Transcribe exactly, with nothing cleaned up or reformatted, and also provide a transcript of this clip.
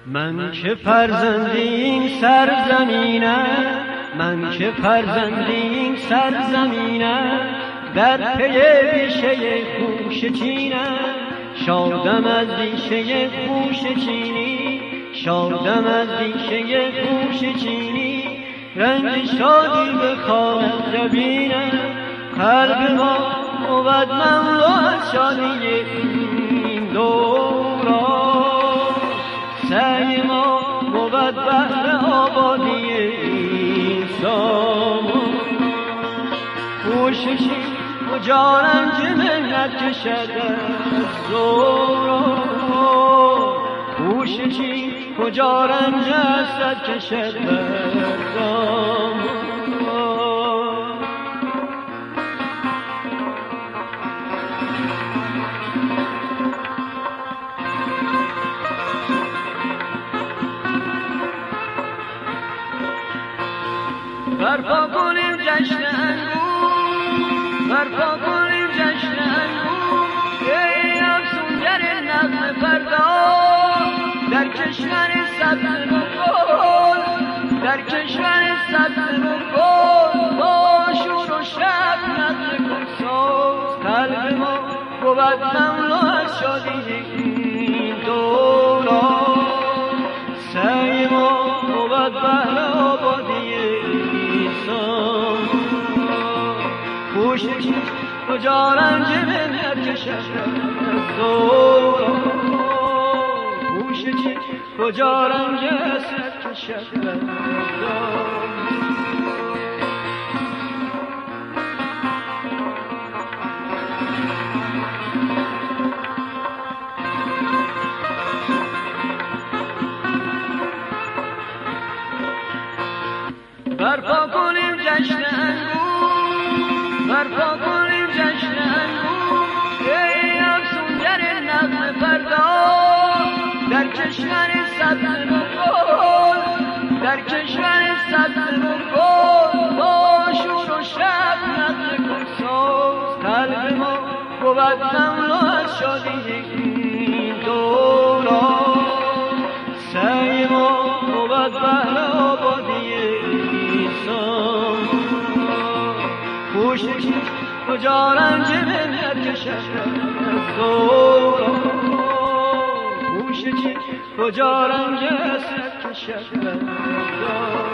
من که فرزند این سرزمینم، من که فرزند این سرزمینم، در پی بیشه خوش چینم. شادم از بیشه خوش چینی، شادم از بیشه خوش چینی. رنج شادی به خانه جبینم، قلب ما بود مملو از شادی این دوران. سعی ما بود بهر آبادی این سامان. کوششی کجا رنج منت کشد از دوران، کوششی کجا رنج است کشد از دوران. برپا کنیم جشن انگور، برپا کنیم جشن انگور. ای افسونگر نغمه پرداز در کشور سبز و گل، در کشور سبز و گل. با شور و شب نغمه کن ساز، قلب ما بود مملو از شادی این دوران. سعی ما بود بهر آبادی کوشش کجا رنج منت کشد از دوران، کوشش کجا رنج است کشد از دوران. برپا کنیم جشن انگور، برپا کنیم جشن انگور. ای افسونگر نغمه پرداز در کشور سبز و گل، در کشور سبز و گل. با شور و شب نغمه کن ساز، قلب ما بود مملو از شادی این دوران. سعی ما بود بهر آبادی کوشش کجا رنج منت کشد از دوران، کوشش کجا رنج است کشد از دوران.